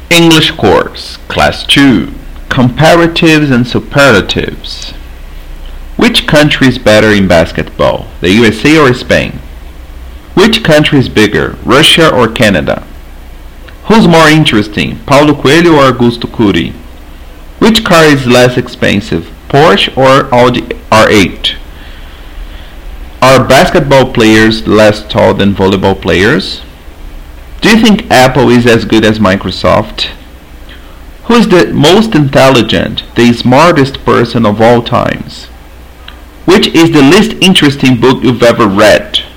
English course, Class 2. Comparatives and Superlatives. Which country is better in basketball, the USA or Spain? Which country is bigger, Russia or Canada? Who's more interesting, Paulo Coelho or Augusto Curi? Which car is less expensive, Porsche or Audi R8? Are basketball players less tall than volleyball players? Do you think Apple is as good as Microsoft? Who is the most intelligent, the smartest person of all times? Which is the least interesting book you've ever read?